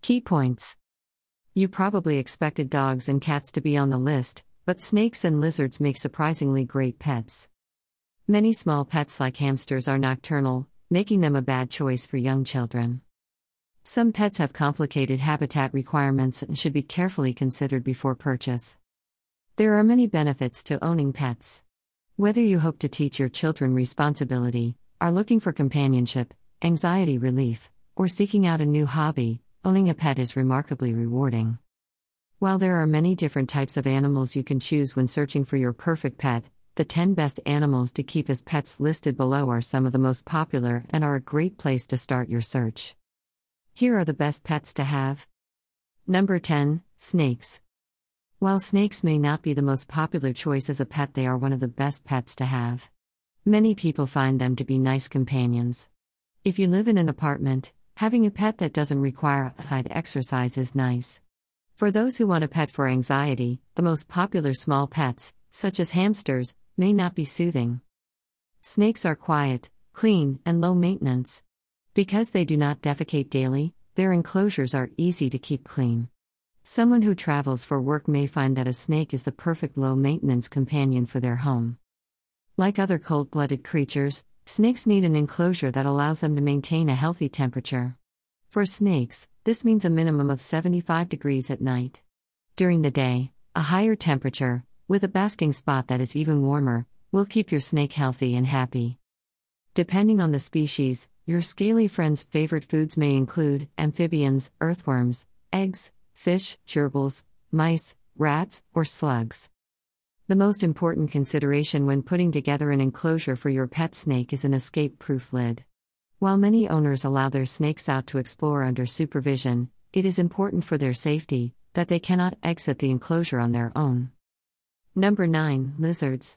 Key points. You probably expected dogs and cats to be on the list, but snakes and lizards make surprisingly great pets. Many small pets like hamsters are nocturnal, making them a bad choice for young children. Some pets have complicated habitat requirements and should be carefully considered before purchase. There are many benefits to owning pets. Whether you hope to teach your children responsibility, are looking for companionship, anxiety relief, or seeking out a new hobby, owning a pet is remarkably rewarding. While there are many different types of animals you can choose when searching for your perfect pet, the 10 best animals to keep as pets listed below are some of the most popular and are a great place to start your search. Here are the best pets to have. Number 10, Snakes. While snakes may not be the most popular choice as a pet, they are one of the best pets to have. Many people find them to be nice companions. If you live in an apartment, having a pet that doesn't require outside exercise is nice. For those who want a pet for anxiety, the most popular small pets, such as hamsters, may not be soothing. Snakes are quiet, clean, and low maintenance. Because they do not defecate daily, their enclosures are easy to keep clean. Someone who travels for work may find that a snake is the perfect low-maintenance companion for their home. Like other cold-blooded creatures, snakes need an enclosure that allows them to maintain a healthy temperature. For snakes, this means a minimum of 75 degrees at night. During the day, a higher temperature, with a basking spot that is even warmer, will keep your snake healthy and happy. Depending on the species, your scaly friend's favorite foods may include amphibians, earthworms, eggs, fish, gerbils, mice, rats, or slugs. The most important consideration when putting together an enclosure for your pet snake is an escape-proof lid. While many owners allow their snakes out to explore under supervision, it is important for their safety that they cannot exit the enclosure on their own. Number 9, Lizards.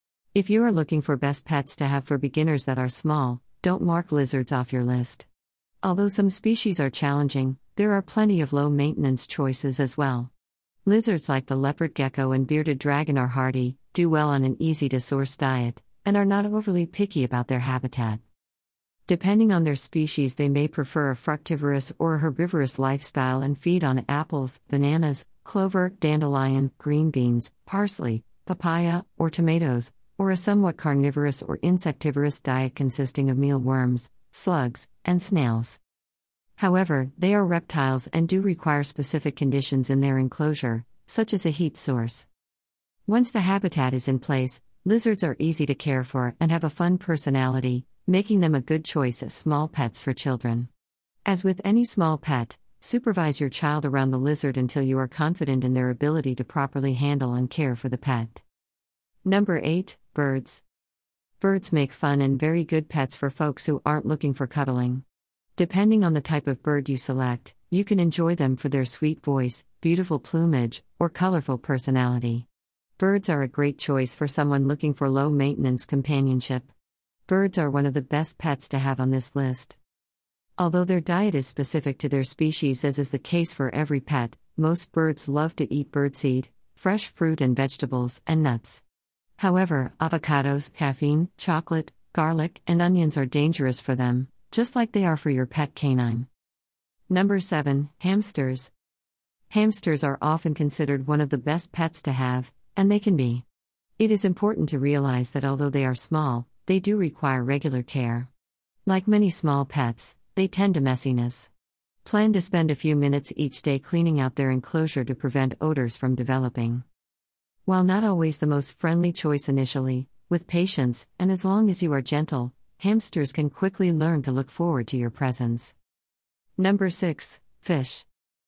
If you are looking for best pets to have for beginners that are small, don't mark lizards off your list. Although some species are challenging, there are plenty of low-maintenance choices as well. Lizards like the leopard gecko and bearded dragon are hardy, do well on an easy-to-source diet, and are not overly picky about their habitat. Depending on their species, they may prefer a fructivorous or a herbivorous lifestyle and feed on apples, bananas, clover, dandelion, green beans, parsley, papaya, or tomatoes, or a somewhat carnivorous or insectivorous diet consisting of mealworms, slugs, and snails. However, they are reptiles and do require specific conditions in their enclosure, such as a heat source. Once the habitat is in place, lizards are easy to care for and have a fun personality, making them a good choice as small pets for children. As with any small pet, supervise your child around the lizard until you are confident in their ability to properly handle and care for the pet. Number 8, Birds. Birds make fun and very good pets for folks who aren't looking for cuddling. Depending on the type of bird you select, you can enjoy them for their sweet voice, beautiful plumage, or colorful personality. Birds are a great choice for someone looking for low-maintenance companionship. Birds are one of the best pets to have on this list. Although their diet is specific to their species, as is the case for every pet, most birds love to eat birdseed, fresh fruit and vegetables, and nuts. However, avocados, caffeine, chocolate, garlic, and onions are dangerous for them, just like they are for your pet canine. Number 7, Hamsters. Hamsters are often considered one of the best pets to have, and they can be. It is important to realize that although they are small, they do require regular care. Like many small pets, they tend to messiness. Plan to spend a few minutes each day cleaning out their enclosure to prevent odors from developing. While not always the most friendly choice initially, with patience, and as long as you are gentle, hamsters can quickly learn to look forward to your presence. Number 6, Fish.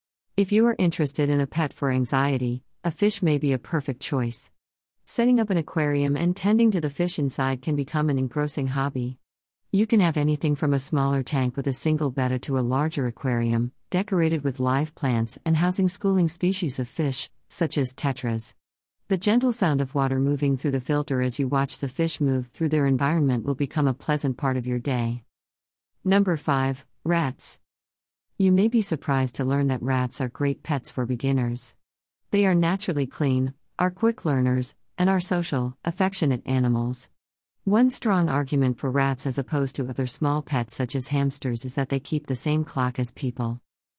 If you are interested in a pet for anxiety, a fish may be a perfect choice. Setting up an aquarium and tending to the fish inside can become an engrossing hobby. You can have anything from a smaller tank with a single betta to a larger aquarium, decorated with live plants and housing schooling species of fish, such as tetras. The gentle sound of water moving through the filter as you watch the fish move through their environment will become a pleasant part of your day. Number 5, Rats. You may be surprised to learn that rats are great pets for beginners. They are naturally clean, are quick learners, and are social, affectionate animals. One strong argument for rats as opposed to other small pets such as hamsters is that they keep the same clock as people.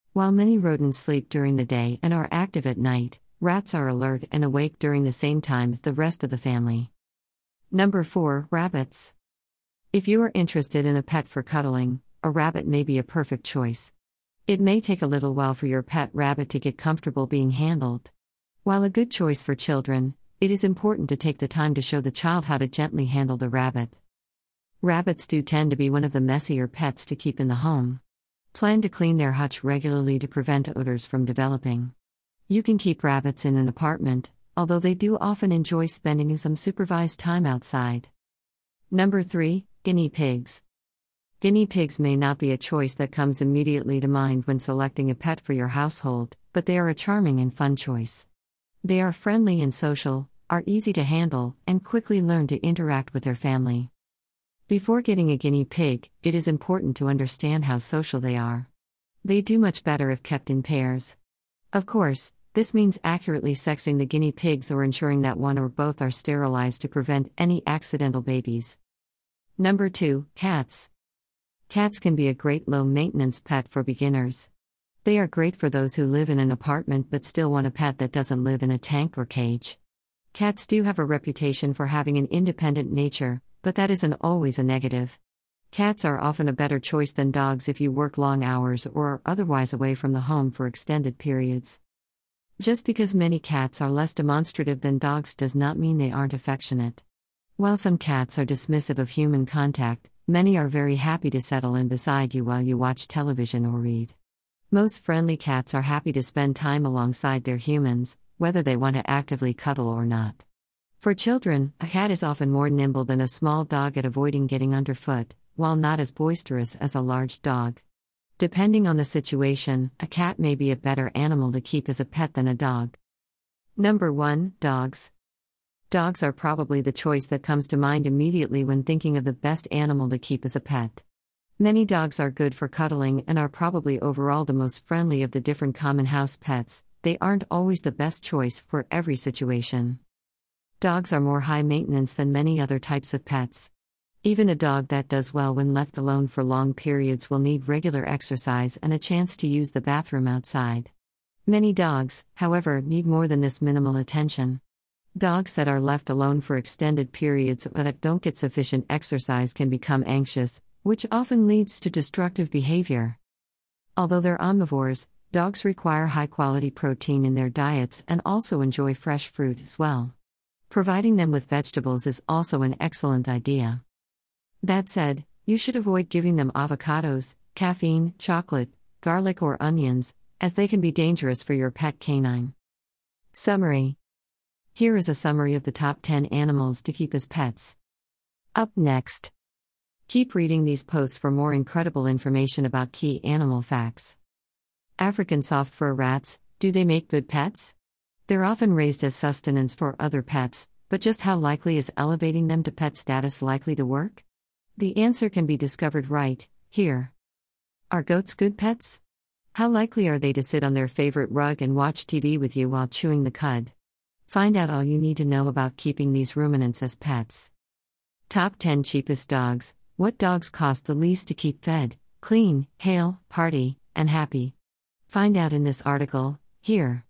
While many rodents sleep during the day and are active at night, rats are alert and awake during the same time as the rest of the family. Number 4. Rabbits. If you are interested in a pet for cuddling, a rabbit may be a perfect choice. It may take a little while for your pet rabbit to get comfortable being handled. While a good choice for children, it is important to take the time to show the child how to gently handle the rabbit. Rabbits do tend to be one of the messier pets to keep in the home. Plan to clean their hutch regularly to prevent odors from developing. You can keep rabbits in an apartment, although they do often enjoy spending some supervised time outside. Number 3. Guinea pigs. Guinea pigs may not be a choice that comes immediately to mind when selecting a pet for your household, but they are a charming and fun choice. They are friendly and social, are easy to handle, and quickly learn to interact with their family. Before getting a guinea pig, it is important to understand how social they are. They do much better if kept in pairs. Of course, this means accurately sexing the guinea pigs or ensuring that one or both are sterilized to prevent any accidental babies. Number 2. Cats. Cats can be a great low-maintenance pet for beginners. They are great for those who live in an apartment but still want a pet that doesn't live in a tank or cage. Cats do have a reputation for having an independent nature, but that isn't always a negative. Cats are often a better choice than dogs if you work long hours or are otherwise away from the home for extended periods. Just because many cats are less demonstrative than dogs does not mean they aren't affectionate. While some cats are dismissive of human contact, many are very happy to settle in beside you while you watch television or read. Most friendly cats are happy to spend time alongside their humans, whether they want to actively cuddle or not. For children, a cat is often more nimble than a small dog at avoiding getting underfoot, while not as boisterous as a large dog. Depending on the situation, a cat may be a better animal to keep as a pet than a dog. Number 1. Dogs. Dogs are probably the choice that comes to mind immediately when thinking of the best animal to keep as a pet. Many dogs are good for cuddling and are probably overall the most friendly of the different common house pets. They aren't always the best choice for every situation. Dogs are more high maintenance than many other types of pets. Even a dog that does well when left alone for long periods will need regular exercise and a chance to use the bathroom outside. Many dogs, however, need more than this minimal attention. Dogs that are left alone for extended periods or that don't get sufficient exercise can become anxious, which often leads to destructive behavior. Although they're omnivores, dogs require high-quality protein in their diets and also enjoy fresh fruit as well. Providing them with vegetables is also an excellent idea. That said, you should avoid giving them avocados, caffeine, chocolate, garlic, or onions, as they can be dangerous for your pet canine. Summary. Here is a summary of the top 10 animals to keep as pets. Up next. Keep reading these posts for more incredible information about key animal facts. African soft fur rats, do they make good pets? They're often raised as sustenance for other pets, but just how likely is elevating them to pet status likely to work? The answer can be discovered right here. Are goats good pets? How likely are they to sit on their favorite rug and watch TV with you while chewing the cud? Find out all you need to know about keeping these ruminants as pets. Top 10 cheapest dogs. What dogs cost the least to keep fed, clean, hale, party, and happy? Find out in this article, here.